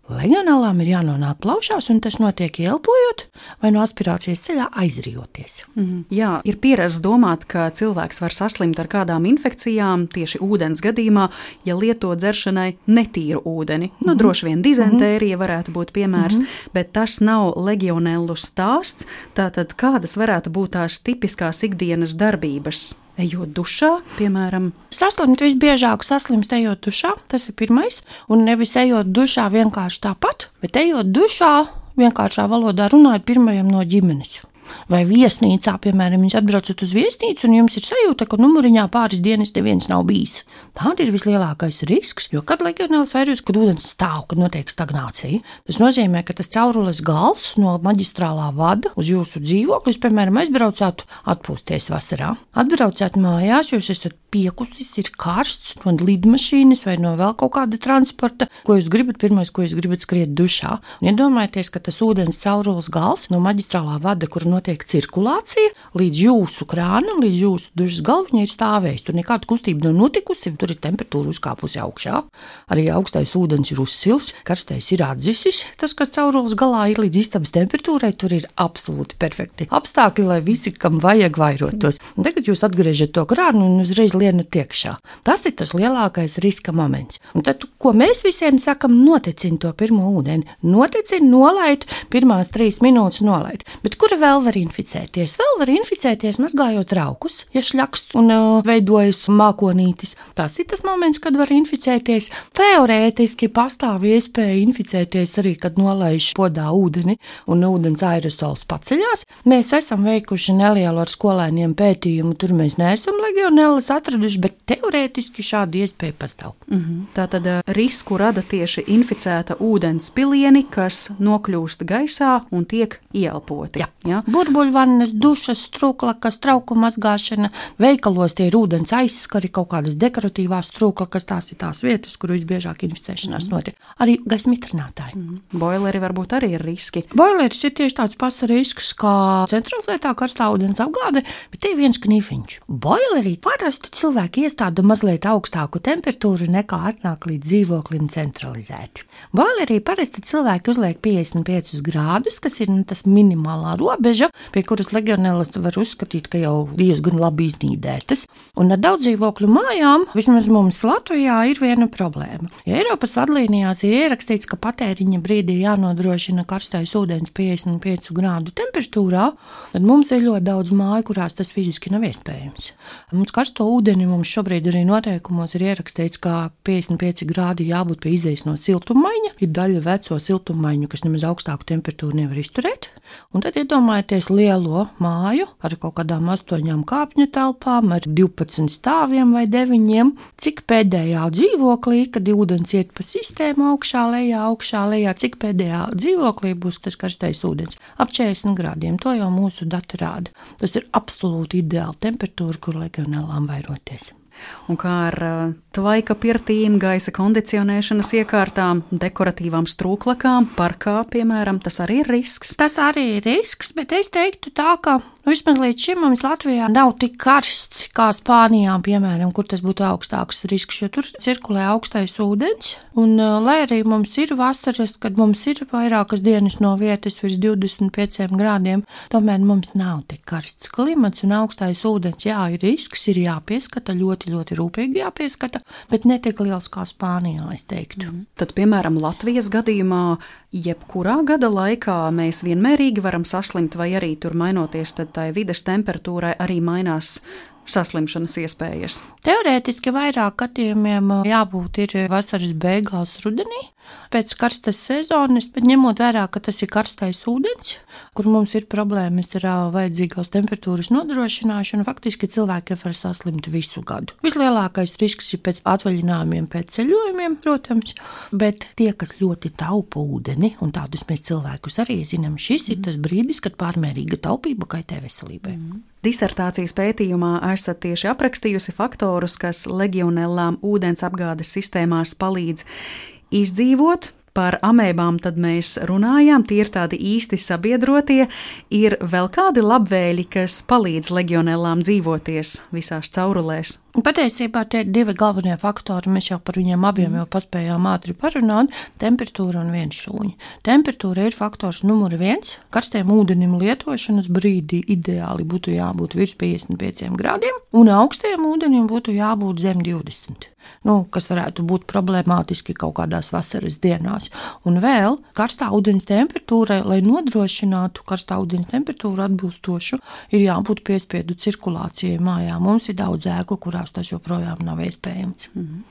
Legionellām ir jānonāk plaušās, un tas notiek ielpojot vai no aspirācijas ceļā aizrijoties. Jā, ir pierasts domāt, ka cilvēks var saslimt ar kādām infekcijām tieši ūdens gadījumā, ja lieto dzeršanai netīru ūdeni. Droši vien dizentērija varētu būt piemērs, bet tas nav legionellu stāsts. Tātad kādas varētu būt tās tipiskās ikdienas darbības? Ejot dušā, piemēram. Saslimt visbiežāk saslimst ejot dušā, tas ir pirmais, un nevis ejot dušā vienkārši tāpat, bet ejot dušā vienkāršā valodā runājot pirmajam no ģimenes. Vai viesnīcā, piemēram, jūs atbraucat uz viesnīcu un jums ir sajūta, ka numuriņā pāris dienas neviens nav bijis. Tāda ir vislielākais risks, jo kad legionellas vīruss, kad ūdens stāv, kad notiek stagnācija, tas nozīmē, ka tas caurules gals no maģistrālā vada uz jūsu dzīvokli, piemēram, aizbraucāt atpūsties vasarā. Atbraucāt mājās, jūs esat piekusis, ir karsts no lidmašīnas vai no vēl kaut kāda transporta, ko jūs gribat, pirmais, ko jūs gribat skriet dušā. Un iedomājieties, ka tas ūdens caurules gals no maģistrālā vada, kur notiek cirkulācija, līdz jūsu krānam, līdz jūsu dušas galviņai ir stāvējis. Tur nekāda kustība nav notikusi, tur ir temperatūra uzkāpusi augšā. Arī augstais ūdens ir uzsils, karstais ir atdzisis. Tas, kas caurules galā ir līdz istabas temperatūrai, tur ir absolūti perfekti apstākļi, lai visi, kam vajag, vairotos. Un tagad jūs atgriežat to krānu un uzreiz lienat iekšā. Tas ir tas lielākais riska moments. Un tad, ko mēs visiem sakam, notecini to pirmo ūdeni. Notecini, nolaid, pirmās 3 minūtes nolaid. Bet kura vēl var inficēties? Vēl var inficēties, mazgājot traukus, ja šļakst un veidojas mākonītis. Tas ir tas moments, kad var inficēties. Teorētiski pastāv iespēja inficēties arī, kad nolaiž podā ūdeni un ūdens aerosols paceļās. Mēs esam veikuši nelielu ar skolēniem pētījumu, tur mēs neesam legionellas atraduši, bet teorētiski šāda iespēja pastāv. Tātad risku rada tieši inficēta ūdens pilieni, kas nokļūst gaisā un tiek ieelpoti. Jā. Burbuļvannas, dušas, strūklakas, trauku mazgāšana, veikalos tie ir ūdens aizskari, kaut kādas dekoratīvās strūklakas, tās ir tās vietas, kur visbiežāk inficēšanās notiek. Arī gaisa mitrinātāji. Boileri varbūt arī ir riski. Boileris ir tieši tāds pats risks kā centralizētā karstā ūdens apgāde, bet te ir viens knifiņš. Boilerī parasti cilvēki iestāda mazliet augstāku temperatūru nekā atnāk līdz dzīvoklim centralizēti. Boilerī parasti cilvēki uzliek 55 grādus, kas ir tas minimālā robeža, pie kuras legionellas var uzskatīt, ka jau diezgan labi iznīdētas. Un ar daudz dzīvokļu mājām, vismaz mums Latvijā, ir viena problēma. Ja Eiropas vadlīnijās ir ierakstīts, ka patēriņa brīdī jānodrošina karstais ūdens 55 grādu temperatūrā, tad mums ir ļoti daudz māju, kurās tas fiziski nav iespējams. Mums karsto ūdeni mums šobrīd arī noteikumos ir ierakstīts, ka 55 grādi jābūt pie izejas no siltummaiņa. Ir daļa veco siltummaiņu, kas nemaz augstāku temperatūru nevar izturēt. Un tad iedomājieties lielo māju ar kaut kādām 8 kāpņu telpām, ar 12 stāviem vai 9. Cik pēdējā dzīvoklī, kad ūdens iet pa sistēmu augšā, lejā, cik pēdējā dzīvoklī būs tas karstais ūdens? Ap 40 grādiem. To jau mūsu dati rāda. Tas ir absolūti ideāla temperatūra, kur legionellām vairoties. Un kā ar tvaika pirtīm, gaisa kondicionēšanas iekārtām, dekoratīvām strūklakām, parkā, piemēram, tas arī ir risks? Tas arī ir risks, bet es teiktu tā, ka vismaz līdz šim mums Latvijā nav tik karsts kā Spānijā, piemēram, kur tas būtu augstāks risks, jo tur cirkulē augstais ūdens. Un, lai arī mums ir vasaras, kad mums ir vairākas dienas no vietas virs 25 grādiem, tomēr mums nav tik karsts klimats un augstais ūdens. Jā, ir risks, ir jāpieskata, ļoti rūpīgi jāpieskata, bet ne tik liels kā Spānijā, es teiktu. Tad, piemēram, Latvijas gadījumā, jebkurā gada laikā mēs vienmērīgi varam saslimt, vai arī tur mainoties, tad tai vides temperatūrai arī mainās saslimšanas iespējas. Teorētiski vairāk gadījumiem jābūt ir vasaras beigās rudenī, pēc karstas sezonas, bet ņemot vērā, ka tas ir karstais ūdens, kur mums ir problēmas ar vajadzīgās temperatūras nodrošināšanu, faktiski cilvēki var saslimt visu gadu. Vislielākais risks ir pēc atvaļinājumiem, pēc ceļojumiem, protams, bet tie, kas ļoti taupa ūdeni, un tādus mēs cilvēkus arī zinām, šis ir tas brīdis, kad pārmērīga taupība kaitē veselībai. Disertācijas pētījumā esat tieši aprakstījusi faktorus, kas legionellām ūdens apgādes sistēmās palīdz izdzīvot. Par amēbām tad mēs runājām, tie ir tādi īsti sabiedrotie. Ir vēl kādi labvēļi, kas palīdz legionellām dzīvoties visās caurulēs? Patiesībā tie ir divi galvenie faktori. Mēs jau par viņiem abiem jau paspējām ātri parunāt - temperatūra un vienšūņi. Temperatūra ir faktors numur 1. Karstiem ūdenim lietošanas brīdī ideāli būtu jābūt virs 55 grādiem, un augstiem ūdenim būtu jābūt zem 20. Kas varētu būt problemātiski kaut kādās vasaras dienās. Un vēl karstā ūdens temperatūrai, lai nodrošinātu karstā ūdens temperatūru atbilstošu, ir jābūt piespiedu cirkulācijai mājā. Mums ir daudz ēku, kurās tas joprojām nav iespējams.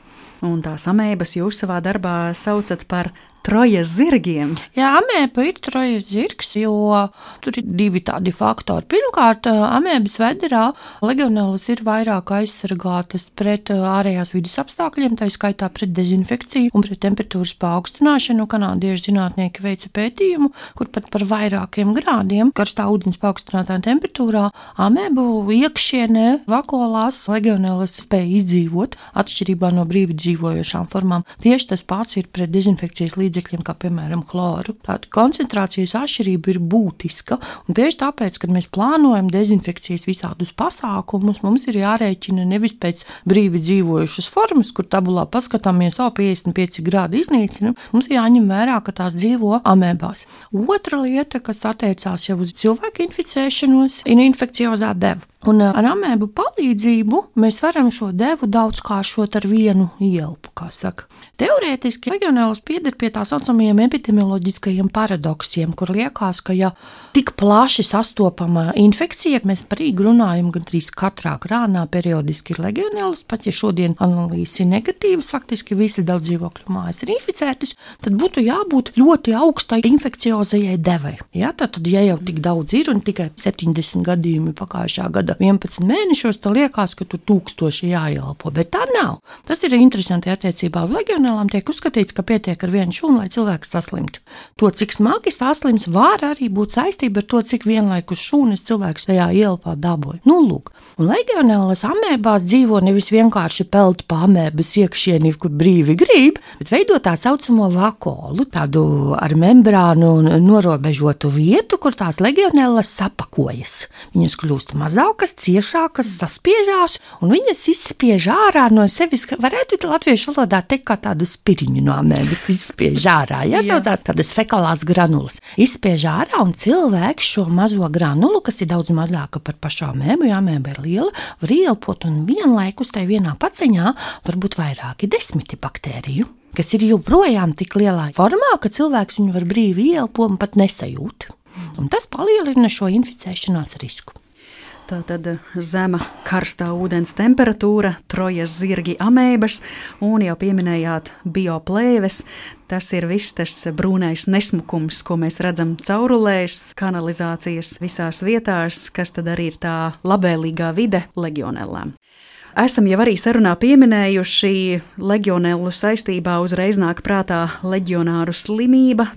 Un tās amēbas jūs savā darbā saucat par trojas zirgiem. Jā, amēba ir trojas zirgs, jo tur ir divi tādi faktori. Pirmkārt, amēbas vedarā legionellas ir vairāk aizsargātas pret ārējās vidas apstākļiem, tā skaitā pret dezinfekciju un pret temperatūras paaugstināšanu. Kanādiešu zinātnieki veica pētījumu, kur pat par vairākiem grādiem karstā ūdens paaugstinātā temperatūrā amēbu iekšienē vakuolās legionellas spēja izdzīvot atšķirībā no brīvi dzīvojošām formām. Tieši tas pats ir pret dezinfekcijas līdzekļiem, kā piemēram chloru. Tātad koncentrācijas atšķirība ir būtiska, un tieši tāpēc, kad mēs plānojam dezinfekcijas visādus pasākumus, mums ir jārēķina nevis pēc brīvi dzīvojušas formas, kur tabulā paskatāmies, 55 grādi iznīcina, mums jāņem vērā, ka tās dzīvo amēbās. Otra lieta, kas attiecās jau uz cilvēku inficēšanos, ir infekciozā deva. Un ar amēbu palīdzību mēs varam šo devu daudzkāršot ar vienu ielpu, kā saka. Teorētiski legionellas pieder pie tā saucamajiem epidemioloģiskajiem paradoksiem, kur liekas, ka ja tik plaši sastopama infekcija, mēs par Rīgu runājam, gandrīz katrā krānā periodiski ir legionellas, pat ja šodien analīzes ir negatīvas, faktiski visi daudz dzīvokļu mājas ir inficētas, tad būtu jābūt ļoti augstai infekciozajai devai. Ja, tad, ja jau tik daudz ir un tikai 70 gadījumi pagājušā gada 11 mēnešos, tad liekas, ka tur 1000 jāielpo, bet tā nav. Tas ir interesanti attiecībā uz legionellām. Tiek uzskatīts, ka pietiek ar vienu šūnu, lai cilvēks saslimtu. To, cik smagi saslims, var arī būt saistība ar to, cik vienlaikus šūnas cilvēks tajā ielpā dabūja. Lūk. Un legionellas amēbās dzīvo nevis vienkārši pelt pa amēbas iekšieni, kur brīvi grib, bet veido tā saucamo vakuolu, tādu ar membrānu norobežotu vietu, kur tās legionellas sapakojas. Viņas kļūst mazākas, ciešākas, saspiežās, un viņas izspiež ārā no sevis, varētu latviešu valodā teikt, kā tādu spiriņu no amēbas izspiež ārā, saucās tādas fekālās granulas. Izspiež ārā, un cilvēks šo mazo granulu, kas ir daudz mazāka par pašu amēbu, jo amēba ir liela, var ielpot, un vienlaikus tai vienā paciņā var būt vairāki 10 baktēriju, kas ir joprojām tik lielā formā, ka cilvēks viņu var brīvi ielpo un pat nesajūt. Un tas palielina šo inficēšanās risku. Tātad zema karstā ūdens temperatūra, trojas zirgi amēbas un jau pieminējāt bioplēves. Tas ir viss tas brūnais nesmukums, ko mēs redzam caurulēs, kanalizācijas visās vietās, kas tad arī ir tā labvēlīgā vide legionellām. Esam jau arī sarunā pieminējuši legionellu saistībā, uzreiz nāk prātā leģionāru slimība,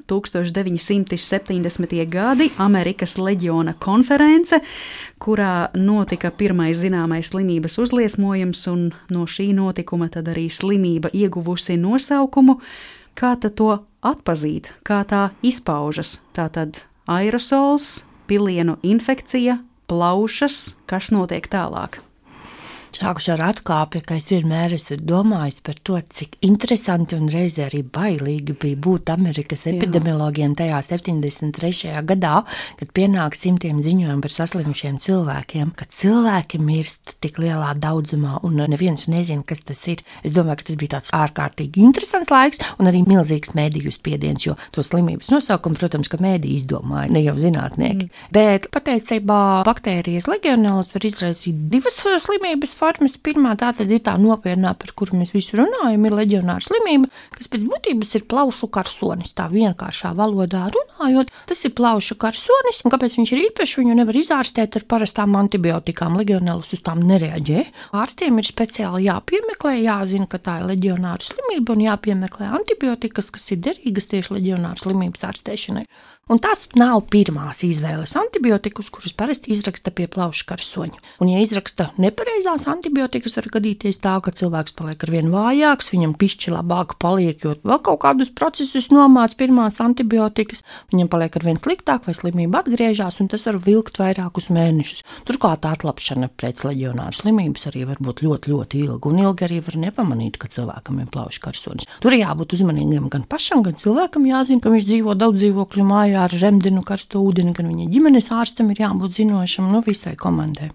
1970. gadi, Amerikas leģiona konference, kurā notika pirmais zināmais slimības uzliesmojums, un no šī notikuma tad arī slimība ieguvusi nosaukumu. Kā tad to atpazīt, kā tā izpaužas? Tātad aerosols, pilienu infekcija, plaušas, kas notiek tālāk? Sākuši ar atkāpi, ka es vienmēr esmu domājis par to, cik interesanti un reizē arī bailīgi bija būt Amerikas epidemiologiem tajā 73. gadā, kad pienāk simtiem ziņojumu par saslimušiem cilvēkiem, kad cilvēki mirst tik lielā daudzumā un neviens nezina, kas tas ir. Es domāju, ka tas bija tāds ārkārtīgi interesants laiks un arī milzīgs mēdīju spiediens, jo to slimības nosaukumu, protams, ka mēdīji izdomāja, ne jau zinātnieki. Bet patiesībā baktērijas legionellas var izraisīt divas slimības formas. Pirmā tātad ir tā nopietnā, par kuru mēs visi runājam, ir leģionāra slimība, kas pēc būtības ir plaušu karsonis. Tā vienkāršā valodā runājot, tas ir plaušu karsonis, un kāpēc viņš ir īpašs, viņu nevar izārstēt ar parastām antibiotikām. Legionellas uz tām nereaģē. Ārstiem ir speciāli jāpiemeklē, jāzina, ka tā ir leģionāra slimība, un jāpiemeklē antibiotikas, kas ir derīgas tieši leģionāra slimības ārstēšanai. Un tas nav pirmās izvēles antibiotikas, kuras parasti izraksta pie plaušu karsoņa. Un, ja izraksta nepareizās antibiotikas, var gadīties tā, ka cilvēks paliek arvien vājāks, viņam pišķi labāk paliek, jo vēl kaut kādus procesus nomāc pirmās antibiotikas, viņam paliek arvien sliktāk vai slimība atgriežas, un tas var vilkt vairākus mēnešus. Turklāt atlapšana pēc leģionāru slimības arī var būt ļoti, ļoti ilga, un ilgi arī var nepamanīt, ka cilvēkam ir plaušu karsonis. Tur jābūt uzmanīgam gan pašam, gan cilvēkam jāzina, ka viņš dzīvo daudz dzīvokļu mājā ar remdenu karsto ūdeni, gan viņa ģimenes ārstam ir jābūt zinošam, visai komandai.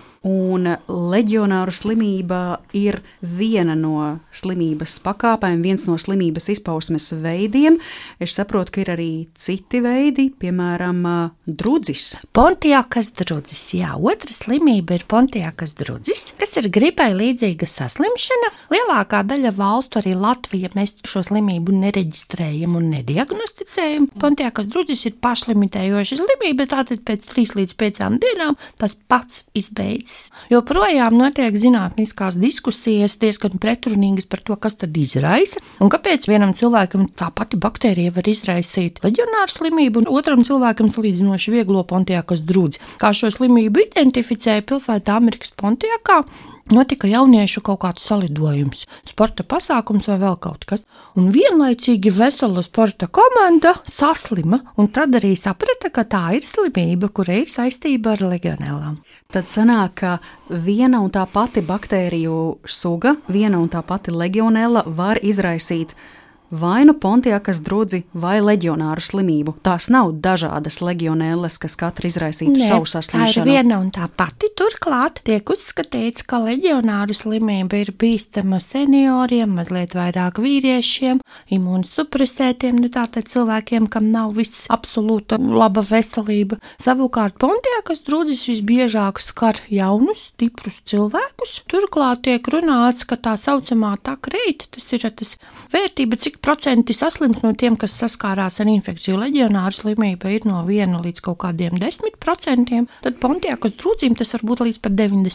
Un leģionāru slimība ir viena no slimības pakāpēm, viens no slimības izpausmes veidiem. Es saprotu, ka ir arī citi veidi, piemēram, drudzis. Pontiakas drudzis, jā. Otra slimība ir Pontiakas drudzis, kas ir gripai līdzīga saslimšana. Lielākā daļa valstu, arī Latvija, mēs šo slimību nereģistrējam un nediagnosticējam. Pontiakas drudzis ir pašlimitējoša slimība, tātad pēc 3 līdz 5 dienām tas pats izbeidzas. Joprojām notiek zinātniskās diskusijas diezgan pretrunīgas par to, kas tad izraisa un kāpēc vienam cilvēkam tā pati baktērija var izraisīt leģionāru slimību un otram cilvēkam salīdzinoši vieglo Pontiakas drudzi. Kā šo slimību identificēja pilsētā Amerikas Pontiakā, notika jauniešu kaut kāds salidojums, sporta pasākums vai vēl kaut kas, un vienlaicīgi vesela sporta komanda saslima, un tad arī saprata, ka tā ir slimība, kura ir saistība ar legionellām. Tad sanāk, ka viena un tā pati baktēriju suga, viena un tā pati legionella var izraisīt vai nu Pontiakas drudzi vai leģionāru slimību. Tās nav dažādas legionellas, kas katra izraisītu savu saslimšanu. Tā ir viena un tā pati. Turklāt tiek uzskatīts, ka leģionāru slimība ir bīstama senioriem, mazliet vairāk vīriešiem, imunsupresētiem, tātad cilvēkiem, kam nav viss absolūta laba veselība. Savukārt Pontiakas drudzis visbiežāk skar jaunus, stiprus cilvēkus. Turklāt tiek runāts, ka tā saucamā takreit, tas ir tas vērtība, cik procenti saslims no tiem, kas saskārās ar infekciju. Leģionāru slimība ir no 1 līdz kaut kādiem 10%, tad Pontiakas drudzim tas var būt līdz pat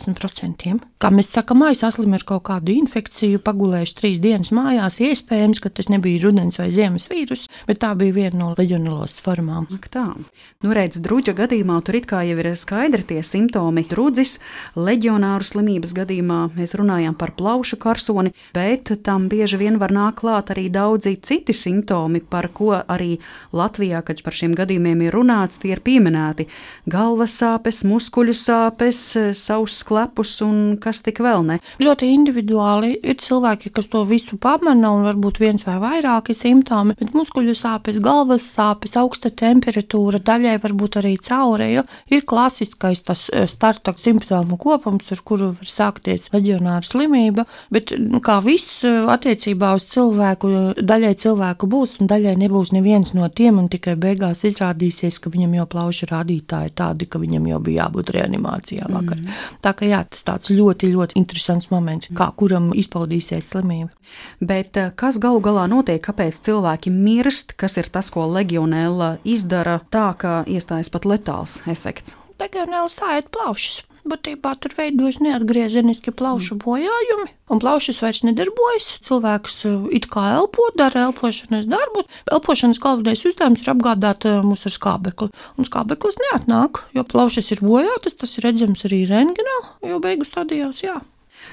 90%. Kā mēs sakam, saslim ar kaut kādu infekciju, pagulējuši 3 dienas mājās, iespējams, ka tas nebija rudens vai ziemas vīrus, bet tā bija viena no leģionellos formām. Tā. Redz, drudža gadījumā tur it kā jau ir skaidri tie simptomi. Drudzis, leģionāru slimības gadījumā mēs runājam par plaušu karsoni, bet tam bieži vien var nākt klāt arī daudzi citi simptomi, par ko arī Latvijā, kad par šiem gadījumiem ir runāts, tie ir pieminēti. Galvas sāpes, muskuļu sāpes, sauss klepus un kas tik vēl ne. Ļoti individuāli ir cilvēki, kas to visu pamana un varbūt viens vai vairāki simptomi, bet muskuļu sāpes, galvas sāpes, augsta temperatūra, daļai varbūt arī caureja, ir klasiskais tas starta simptomu kopums, ar kuru var sākties leģionāra slimība, bet kā viss attiecībā uz cilvēku, daļai cilvēku būs un daļai nebūs neviens no tiem, un tikai beigās izrādīsies, ka viņam jau plaušu rādītāji tādi, ka viņam jau bija jābūt reanimācijā vakar. Tā ka jā, tas tāds ļoti, ļoti interesants moments, kā kuram izpaudīsies slimība. Bet kas galu galā notiek, kāpēc cilvēki mirst, kas ir tas, ko legionella izdara tā, ka iestājas pat letāls efekts? Legionella stāja plaušas. Būtībā tur veidojas neatgriezeniski plaušu bojājumi, un plaušas vairs nedarbojas. Cilvēks it kā elpo, dara elpošanas darbu. Elpošanas galvenais uzdevums ir apgādāt mūs ar skābekli. Un skābeklis neatnāk, jo plaušas ir bojātas, tas ir redzams arī rentgenā, jo beigu stadijās, jā.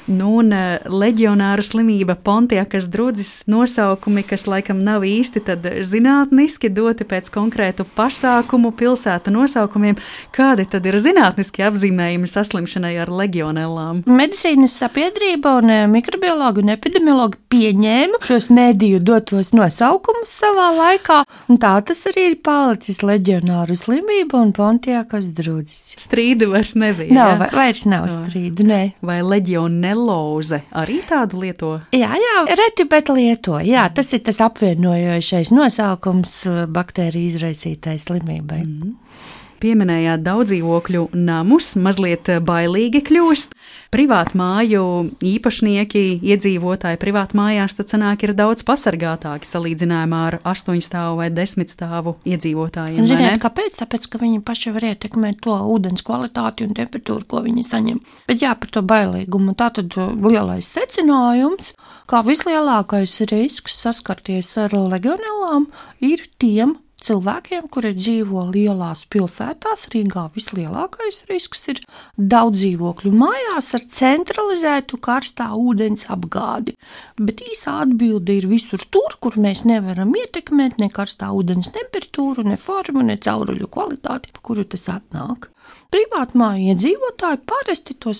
Un leģionāru slimība, Pontiakas drudzis nosaukumi, kas laikam nav īsti tad zinātniski doti pēc konkrētu pasākumu, pilsētu nosaukumiem. Kādi tad ir zinātniski apzīmējumi saslimšanai ar legionellām? Medicīnas sabiedrība un mikrobiologi un epidemiologi pieņēma šos mediju dotos nosaukumus savā laikā, un tā tas arī ir palicis leģionāru slimība un Pontiakas drudzis. Strīdu vairs nebija. Nav, vairs nav strīdu, nē. Vai leģionelloze arī tādu lieto? Jā, reti, bet lieto. Jā, tas ir tas apvienojošais nosaukums baktēriju izraisītai slimībai. Pieminējāt daudzdzīvokļu namus, mazliet bailīgi kļūst. Privātmāju īpašnieki, iedzīvotāji privātmājās tad sanāk ir daudz pasargātāki salīdzinājumā ar 8 stāvu vai 10 stāvu iedzīvotājiem. Ziniet, kāpēc? Tāpēc, ka viņi paši var ietekmēt to ūdens kvalitāti un temperatūru, ko viņi saņem. Bet jā, par to bailīgumu. Tātad lielais secinājums, kā vislielākais risks saskarties ar legionellām ir tiem, cilvēkiem, kuri dzīvo lielās pilsētās. Rīgā vislielākais risks ir daudz dzīvokļu mājās ar centralizētu karstā ūdens apgādi. Bet īsā atbilde ir visur tur, kur mēs nevaram ietekmēt ne karstā ūdens temperatūru, ne formu, ne cauruļu kvalitāti, pa kuru tas atnāk. Privātmāju iedzīvotāji parasti tos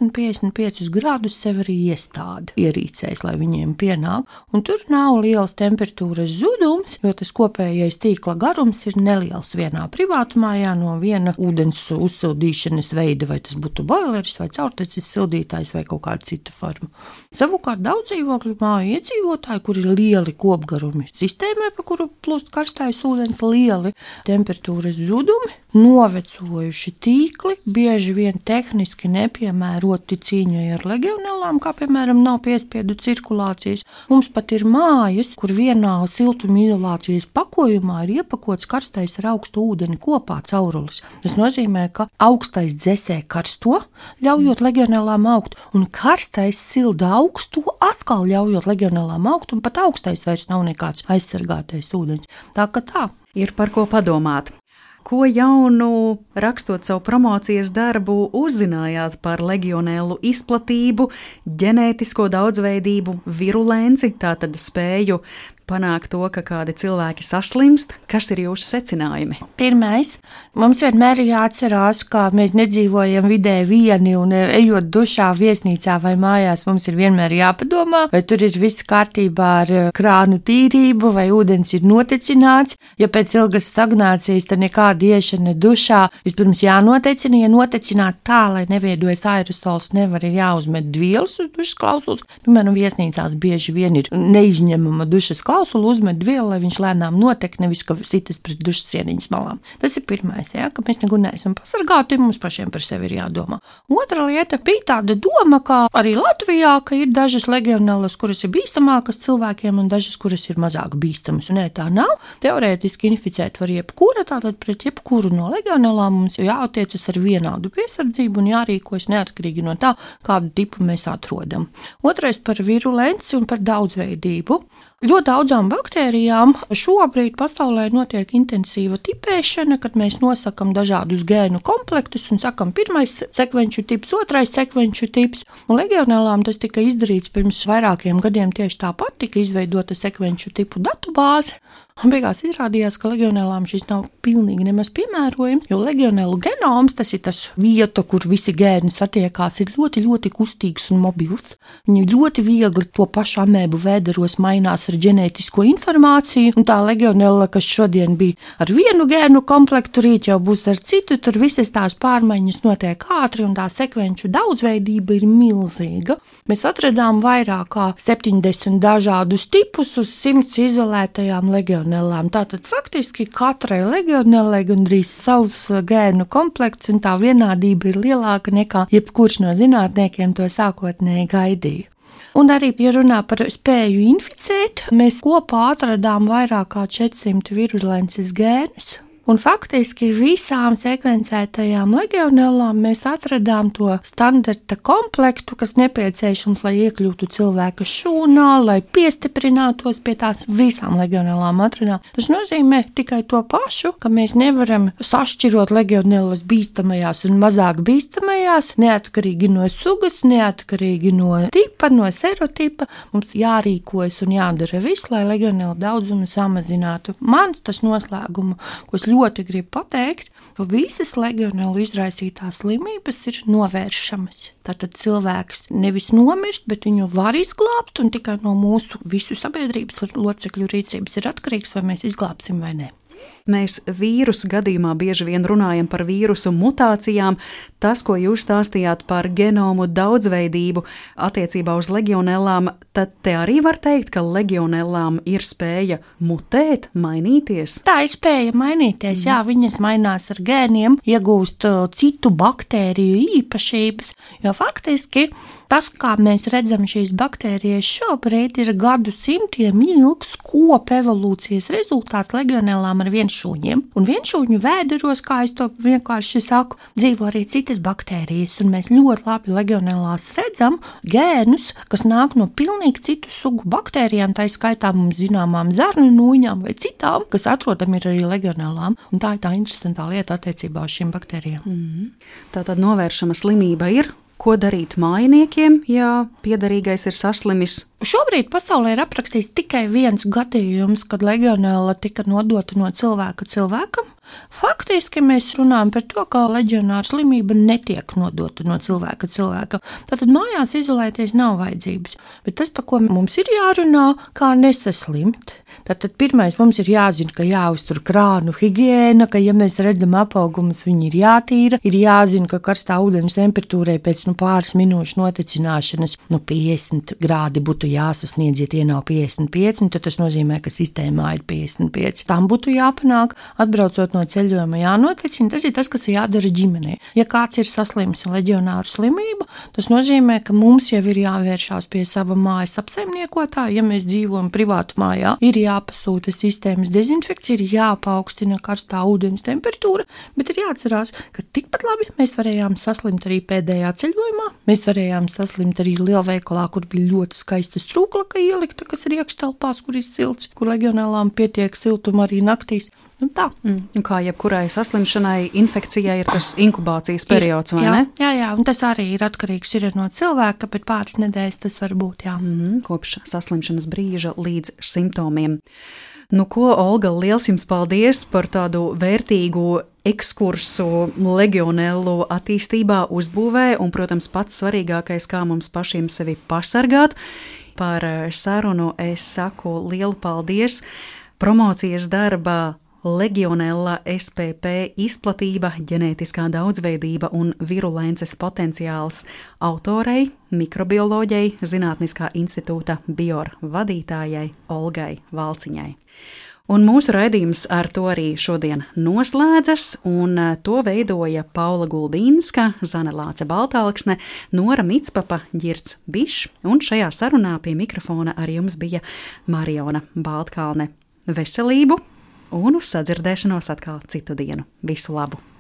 50-55 grādus sev arī iestāda ierīcēs, lai viņiem pienāk, un tur nav liels temperatūras zudums, jo tas kopējais tīkla garums ir neliels vienā privātmājā no viena ūdens uzsildīšanas veida, vai tas būtu boileris, vai caurtecis sildītājs, vai kaut kāda cita forma. Savukārt daudz dzīvokļu māju iedzīvotāji, kur ir lieli kopgarumi sistēmai, pa kuru plūst karstais ūdens, lieli temperatūras zudumi, novecojuši tīkli, bieži vien tehniski nepiemēroti cīņai ar legionellām, kā piemēram nav piespiedu cirkulācijas. Mums pat ir mājas, kur vienā siltumizolācijas pakojumā ir iepakots karstais ar augstu ūdeni kopā caurulis. Tas nozīmē, ka augstais dzesē karsto, ļaujot legionellām augt, un karstais silda augsto, atkal ļaujot legionellām augt, un pat augstais vairs nav nekāds aizsargātais ūdens. Tā ka tā. Ir par ko padomāt. Ko jaunu, rakstot savu promocijas darbu, uzzinājāt par legionellu izplatību, ģenētisko daudzveidību, virulenci, tātad spēju panākt to, ka kādi cilvēki saslimst? Kas ir jūsu secinājumi? Pirmais, mums vienmēr ir jāatcerās, ka mēs nedzīvojam vidē vieni, un ejot dušā, viesnīcā vai mājās, mums ir vienmēr jāpadomā, vai tur ir viss kārtībā ar krānu tīrību, vai ūdens ir notecināts. Ja pēc ilgas stagnācijas, tad nekāda iešana dušā vispirms jānotecina, ja notecināt tā, lai neveidojas aerosols, nevar ir jāuzmet vielas uz dušas klausulas. Piemēram, viesnīcās bieži vien ir neizņemama dušas klausula, uzmet vielu, lai viņš lēnām notek, nevis ka sitas pret dušas sieniņas malām. Tas ir pirmais, ka mēs nekur neesam pasargāti, mums pašiem par sevi ir jādomā. Otra lieta bija tāda doma, ka arī Latvijā, ka ir dažas legionellas, kuras ir bīstamākas cilvēkiem un dažas, kuras ir mazāk bīstamas. Nē, tā nav. Teorētiski inficēt var jebkura, tātad pret jebkuru no legionellām mums jāattiecas ar vienādu piesardzību un jārīkojas neatkarīgi no tā, kādu tipu mēs atrodam. Otrais par virulenci un par daudzveidību. Ļoti daudzām baktērijām šobrīd pasaulē notiek intensīva tipēšana, kad mēs nosakam dažādus gēnu komplektus un sakam pirmais sekvenču tips, otrais sekvenču tips. Un legionellām tas tika izdarīts pirms vairākiem gadiem tieši tāpat, tika izveidota sekvenču tipu datubāze. Un beigās izrādījās, ka legionellām šis nav pilnīgi nemaz piemērojams, jo legionellu genoms, tas ir tas vieta, kur visi gēni satiekās, ir ļoti, ļoti kustīgs un mobils. Viņi ļoti viegli to pašu amēbu vēderos mainās ar ģenētisko informāciju, un tā legionella, kas šodien bija ar vienu gēnu komplektu, rīt jau būs ar citu, tur visas tās pārmaiņas notiek ātri, un tā sekvenču daudzveidība ir milzīga. Mēs atradām vairāk kā 70 dažādus tipus uz 100 izolētajām legionellām. Tātad faktiski katrai legionellai gandrīz savs gēnu komplekts, un tā vienādība ir lielāka nekā jebkurš no zinātniekiem to sākotnēji gaidīja. Un arī, ja runā par spēju inficēt, mēs kopā atradām vairāk kā 400 virulences gēnus. Un faktiski visām sekvencētajām legionellām mēs atradām to standarta komplektu, kas nepieciešams, lai iekļūtu cilvēka šūnā, lai piestiprinātos pie tās. Visām legionellām atradām. Tas nozīmē tikai to pašu, ka mēs nevaram sašķirot legionellas bīstamajās un mazāk bīstamajās, neatkarīgi no sugas, neatkarīgi no tipa, no serotipa. Mums jārīkojas un jādara viss, lai legionella daudzumu samazinātu. Man tas noslēguma, ko es ļoti gribu pateikt, ka visas legionellu izraisītās slimības ir novēršamas. Tātad cilvēks nevis nomirst, bet viņu var izglābt, un tikai no mūsu visu sabiedrības locekļu rīcības ir atkarīgs, vai mēs izglābsim vai ne. Mēs vīrusu gadījumā bieži vien runājam par vīrusu mutācijām. Tas, ko jūs stāstījāt par genomu daudzveidību attiecībā uz legionellām, tad te arī var teikt, ka legionellām ir spēja mutēt, mainīties? Tā ir spēja mainīties, jā, viņas mainās ar gēniem, iegūst citu baktēriju īpašības, jo faktiski tas, kā mēs redzam šīs baktērijas šobrīd, ir gadu simtiem ilgs kopu evolūcijas rezultāts legionellām ar ar vienšūņiem. Un vienšūņu vēderos, kā es to vienkārši saku, dzīvo arī citas baktērijas, un mēs ļoti labi legionellās redzam gēnus, kas nāk no pilnīgi citu sugu baktērijām, tā skaitā mums zināmām zarnu nūjiņām vai citām, kas atrodam ir arī legionellām, un tā ir tā interesantā lieta attiecībā uz šīm baktērijām. Tātad novēršama slimība ir. Ko darīt mājiniekiem, ja piederīgais ir saslimis? Šobrīd pasaulē ir aprakstīts tikai viens gadījums, kad legionella tika nodota no cilvēka cilvēkam. Faktiski mēs runājam par to, ka leģionāra slimība netiek nodota no cilvēka cilvēkam. Tātad mājās izolēties nav vajadzības. Bet tas, par ko mums ir jārunā, kā nesaslimt. Tātad pirmais mums ir jāzina, ka jāuztur krānu higiēna, ka ja mēs redzam apaugumus, viņi ir jātīra. Ir jāzina, ka karstā ūdens temperatūrai pēc pāris minūšu notecināšanas 50 grādi būtu jāsasniedz, ja tie nav 55, tad tas nozīmē, ka sistēmā ir 55. Tam būtu jāpanāk, atbraucot no ceļojuma jānotecina, tas ir tas, kas ir jādara ģimenei. Ja kāds ir saslims ar leģionāru slimību, tas nozīmē, ka mums jau ir jāvēršās pie sava mājas apsaimniekotāja. Ja mēs dzīvojam privātu mājā, ir jāpasūta sistēmas dezinfekcija, ir jāpaukstina karstā ūdens temperatūra, bet ir jāatcerās, ka tikpat labi mēs varējām saslimt arī pēdējā ceļojumā. Mēs varējām saslimt arī lielveikalā, kur bija ļoti skaista strūklaka ielikta, kas ir iekštelpās, kur ir silts, kur legionellām pietiek siltuma arī naktīs. Tā. Kā jebkurai saslimšanai, infekcijai ir tas inkubācijas periods, vai ne? Jā, un tas arī ir atkarīgs no cilvēka, bet pāris nedēļas tas var būt, jā. Kopš saslimšanas brīža līdz simptomiem. Ko, Olga, liels jums paldies par tādu vērtīgu ekskursu legionellu attīstībā, uzbūvē un, protams, pats svarīgākais, kā mums pašiem sevi pasargāt. Par sarunu es saku lielu paldies. Promocijas darba Legionella SPP izplatība, ģenētiskā daudzveidība un virulences potenciāls autorei, mikrobioloģei, Zinātniskā institūta BIOR vadītājai Olgai Valciņai. Un mūsu raidījums ar to arī šodien noslēdzas, un to veidoja Paula Gulbīnska, Zane Lāce-Baltāksne, Nora Mitspapa, Ģirds Bišs, un šajā sarunā pie mikrofona ar jums bija Mariona Baltkalne. Veselību un uz sadzirdēšanos atkal citu dienu. Visu labu!